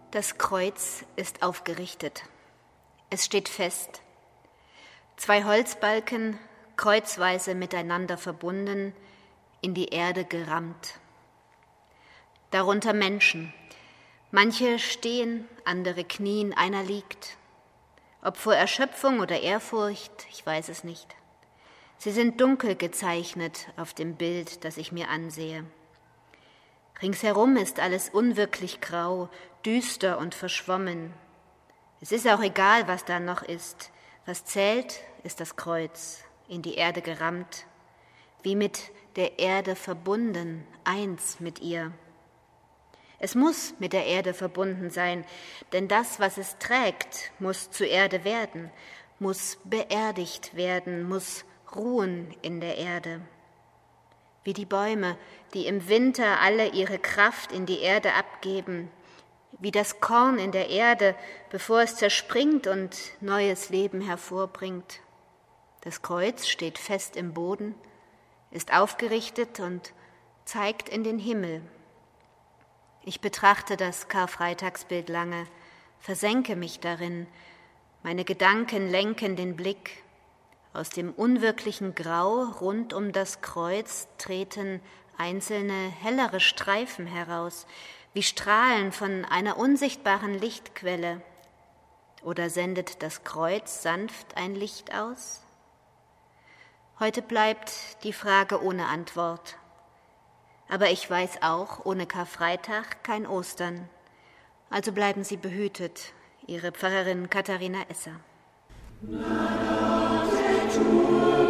Das Kreuz ist aufgerichtet. Es steht fest. 2 Holzbalken, kreuzweise miteinander verbunden, in die Erde gerammt. Darunter Menschen. Manche stehen, andere knien, einer liegt. Ob vor Erschöpfung oder Ehrfurcht, ich weiß es nicht. Sie sind dunkel gezeichnet auf dem Bild, das ich mir ansehe. Ringsherum ist alles unwirklich grau, düster und verschwommen. Es ist auch egal, was da noch ist. Was zählt, ist das Kreuz, in die Erde gerammt, wie mit der Erde verbunden, eins mit ihr. Es muss mit der Erde verbunden sein, denn das, was es trägt, muss zu Erde werden, muss beerdigt werden, muss ruhen in der Erde. Wie die Bäume, die im Winter alle ihre Kraft in die Erde abgeben, wie das Korn in der Erde, bevor es zerspringt und neues Leben hervorbringt. Das Kreuz steht fest im Boden, ist aufgerichtet und zeigt in den Himmel. Ich betrachte das Karfreitagsbild lange, versenke mich darin, meine Gedanken lenken den Blick. Aus dem unwirklichen Grau rund um das Kreuz treten einzelne hellere Streifen heraus, wie Strahlen von einer unsichtbaren Lichtquelle. Oder sendet das Kreuz sanft ein Licht aus? Heute bleibt die Frage ohne Antwort. Aber ich weiß auch, ohne Karfreitag kein Ostern. Also bleiben Sie behütet, Ihre Pfarrerin Katharina Esser. Tua